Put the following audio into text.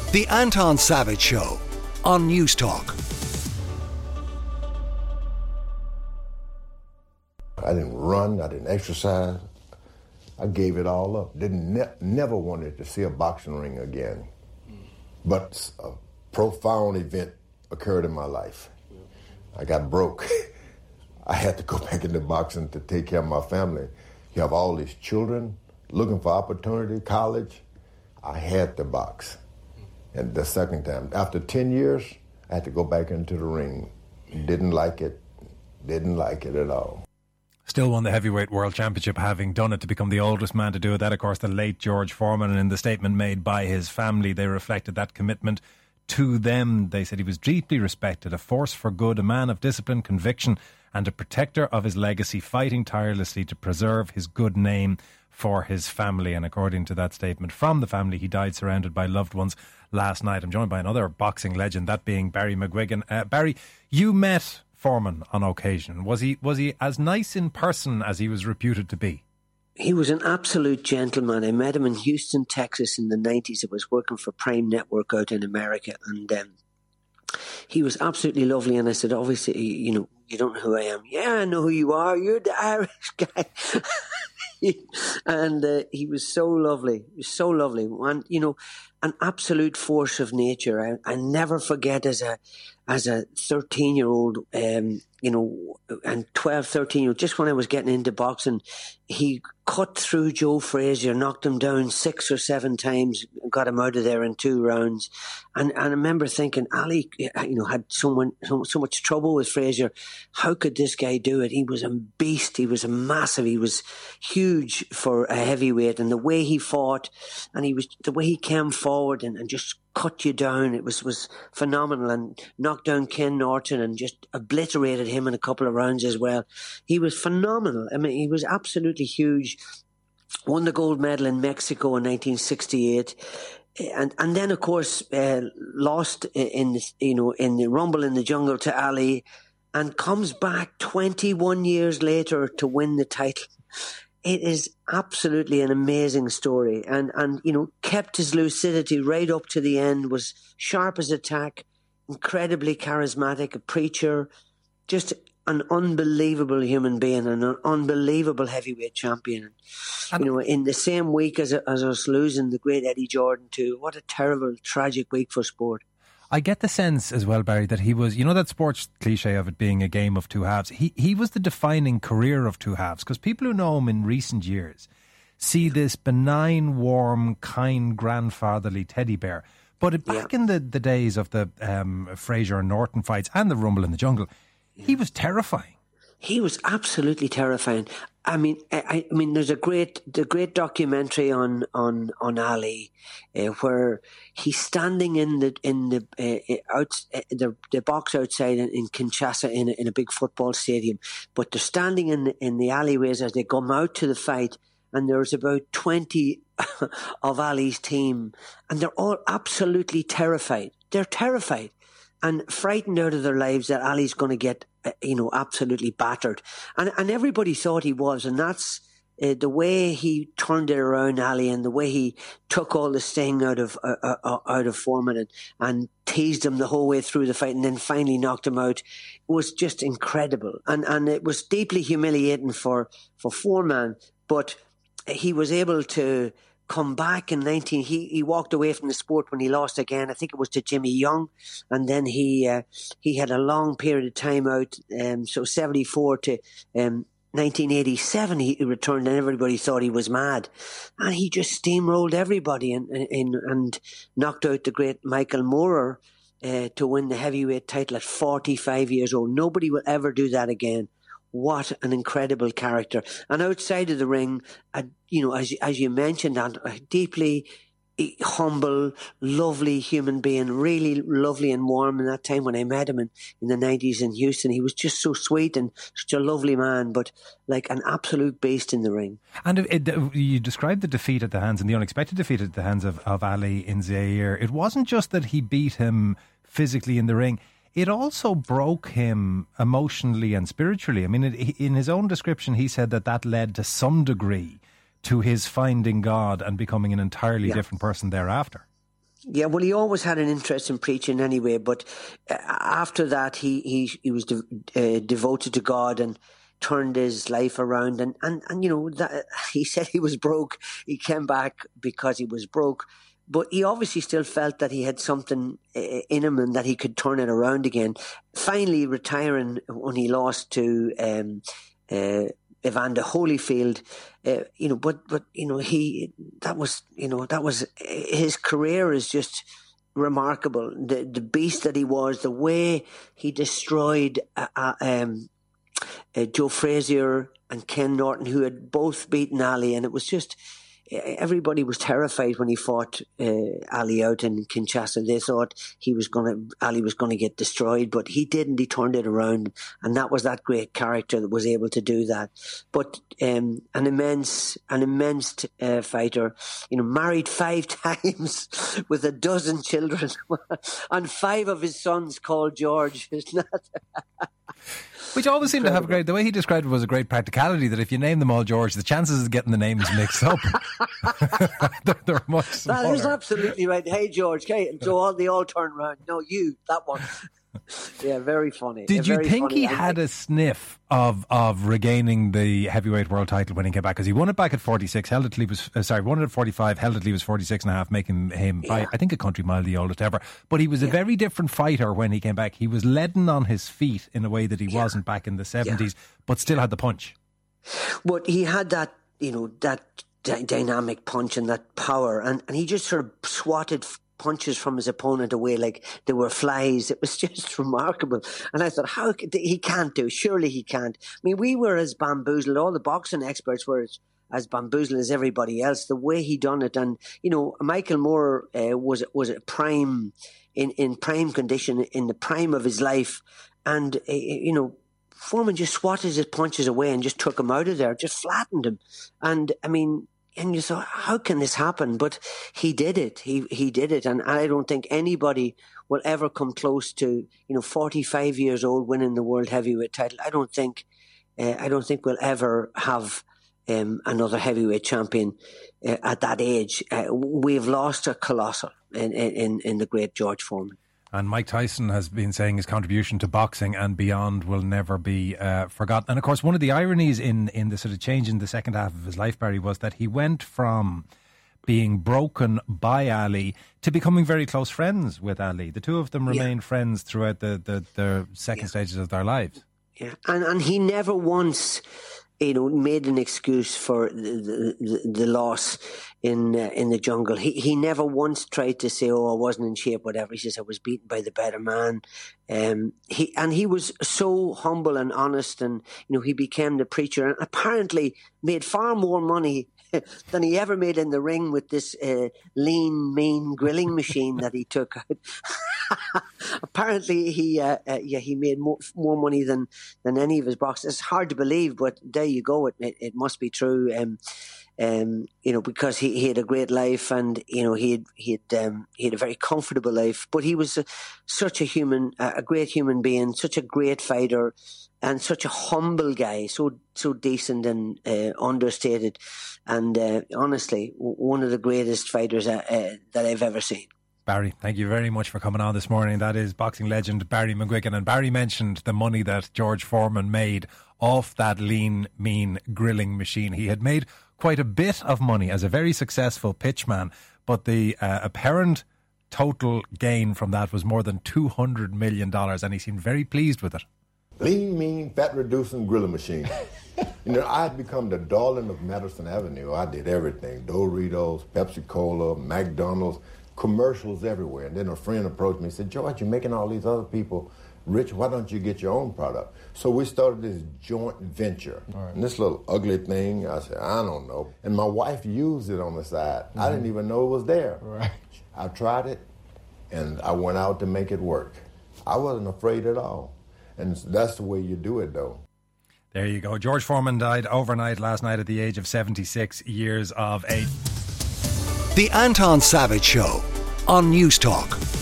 The Anton Savage Show on News Talk. I didn't run, I didn't exercise. I gave it all up. Never wanted to see a boxing ring again. But a profound event occurred in my life. I got broke. I had to go back into boxing to take care of my family. You have all these children looking for opportunity, college. I had to box. And the second time, after 10 years, I had to go back into the ring. Didn't like it at all. Still won the heavyweight world championship, having done it, to become the oldest man to do it. That, of course, the late George Foreman. And in the statement made by his family, they reflected that commitment to them. They said he was deeply respected, a force for good, a man of discipline, conviction, and a protector of his legacy, fighting tirelessly to preserve his good name for his family. And according to that statement from the family, he died surrounded by loved ones last night. I'm joined by another boxing legend, that being Barry McGuigan. Barry, you met Foreman on occasion. Was he as nice in person as he was reputed to be? He was an absolute gentleman. I met him in Houston, Texas in the 90s. I was working for Prime Network out in America, and he was absolutely lovely. And I said, obviously, you don't know who I am. Yeah, I know who you are. You're the Irish guy. And he was so lovely. He was so lovely. And, an absolute force of nature. I never forget as a 13-year-old, and 12, 13-year-old, just when I was getting into boxing, he cut through Joe Frazier, knocked him down 6 or 7 times, got him out of there in 2 rounds. And I remember thinking, Ali, had so much trouble with Frazier. How could this guy do it? He was a beast. He was massive. He was huge for a heavyweight. And the way he fought, and the way he came forward and just cut you down, it was phenomenal, and knocked down Ken Norton and just obliterated him in a couple of rounds as well. He was phenomenal. I mean, he was absolutely huge. Won the gold medal in Mexico in 1968. And then, of course, lost in the Rumble in the Jungle to Ali, and comes back 21 years later to win the title. It is absolutely an amazing story, and kept his lucidity right up to the end, was sharp as a tack, incredibly charismatic, a preacher, just an unbelievable human being and an unbelievable heavyweight champion. And, in the same week as us losing the great Eddie Jordan too, what a terrible, tragic week for sport. I get the sense as well, Barry, that he was, that sports cliche of it being a game of two halves. He was the defining career of two halves, because people who know him in recent years see this benign, warm, kind, grandfatherly teddy bear. But back in the days of the Frazier and Norton fights and the Rumble in the Jungle, he was terrifying. He was absolutely terrifying. I mean, there's the great documentary on Ali, where he's standing in the box outside in Kinshasa in a big football stadium, but they're standing in the alleyways as they come out to the fight, and there's about 20 of Ali's team, and they're all absolutely terrified. They're terrified and frightened out of their lives that Ali's going to get, absolutely battered. And everybody thought he was, and that's the way he turned it around, Ali, and the way he took all the sting out of Foreman and teased him the whole way through the fight, and then finally knocked him out. It was just incredible. And it was deeply humiliating for Foreman, but he was able to come back in he walked away from the sport when he lost again. I think it was to Jimmy Young, and then he had a long period of time out. So 74 to 1987, he returned, and everybody thought he was mad, and he just steamrolled everybody and knocked out the great Michael Moorer to win the heavyweight title at 45 years old. Nobody will ever do that again. What an incredible character. And outside of the ring, as you mentioned, a deeply humble, lovely human being, really lovely and warm. In that time when I met him in the 90s in Houston, he was just so sweet and such a lovely man, but like an absolute beast in the ring. And you described the defeat at the hands, and the unexpected defeat at the hands of Ali in Zaire. It wasn't just that he beat him physically in the ring. It also broke him emotionally and spiritually. I mean, in his own description, he said that led to some degree to his finding God and becoming an entirely different person thereafter. Yeah, well, he always had an interest in preaching anyway, but after that he was devoted to God and turned his life around. And you know, that, he said he was broke. He came back because he was broke. But he obviously still felt that he had something in him and that he could turn it around again. Finally retiring when he lost to Evander Holyfield, but that was his career is just remarkable. The beast that he was, the way he destroyed Joe Frazier and Ken Norton, who had both beaten Ali, and it was just. Everybody was terrified when he fought Ali out in Kinshasa. They thought Ali was going to get destroyed, but he didn't. He turned it around, and that was that great character that was able to do that. But an immense fighter, married 5 times with a dozen children, and 5 of his sons called George. Isn't that? Which always seemed to have the way he described it was a great practicality, that if you name them all George, the chances of getting the names mixed up, they're much smaller. That is absolutely right. Hey, George. Hey, so they all turn around. No, you, that one. Yeah, very funny. Did you think he had a sniff of regaining the heavyweight world title when he came back? Because he won it back at 46, won it at 45, held it till he was 46 and a half, making him, by, I think, a country mile the oldest ever. But he was a very different fighter when he came back. He was leaden on his feet in a way that he wasn't back in the 70s, but still had the punch. But he had that, that dynamic punch and that power, and he just sort of swatted punches from his opponent away like they were flies. It was just remarkable. And I thought, he can't do? Surely he can't. I mean, we were as bamboozled, all the boxing experts were as bamboozled as everybody else, the way he done it. And, Michael Moore was a prime, in prime condition, in the prime of his life. And, Foreman just swatted his punches away and just took him out of there, just flattened him. And, I mean, and you thought, how can this happen? But he did it. He did it. And I don't think anybody will ever come close to, 45 years old winning the world heavyweight title. I don't think we'll ever have another heavyweight champion at that age. We've lost a colossal in the great George Foreman. And Mike Tyson has been saying his contribution to boxing and beyond will never be forgotten. And of course, one of the ironies in the sort of change in the second half of his life, Barry, was that he went from being broken by Ali to becoming very close friends with Ali. The two of them remained friends throughout the second stages of their lives. Yeah, and he never once, made an excuse for the loss in the jungle. He never once tried to say, I wasn't in shape, whatever. He says, I was beaten by the better man. He was so humble and honest, and he became the preacher and apparently made far more money than he ever made in the ring with this lean, mean grilling machine that he took out. Apparently, he made more money than any of his boxers. It's hard to believe, but there you go. It must be true. Because he had a great life, and he had a very comfortable life. But he was such a great human being, such a great fighter, and such a humble guy, so decent and understated, and honestly, one of the greatest fighters that I've ever seen. Barry, thank you very much for coming on this morning. That is boxing legend Barry McGuigan. And Barry mentioned the money that George Foreman made off that lean, mean grilling machine. He had made quite a bit of money as a very successful pitchman, but the apparent total gain from that was more than $200 million, and he seemed very pleased with it. Lean, mean, fat-reducing grilling machine. I had become the darling of Madison Avenue. I did everything. Doritos, Pepsi-Cola, McDonald's, commercials everywhere. And then a friend approached me and said, George, you're making all these other people rich. Why don't you get your own product? So we started this joint venture. Right. And this little ugly thing, I said, I don't know. And my wife used it on the side. Mm-hmm. I didn't even know it was there. Right. I tried it, and I went out to make it work. I wasn't afraid at all. And that's the way you do it, though. There you go. George Foreman died overnight last night at the age of 76 years of age. The Anton Savage Show on News Talk.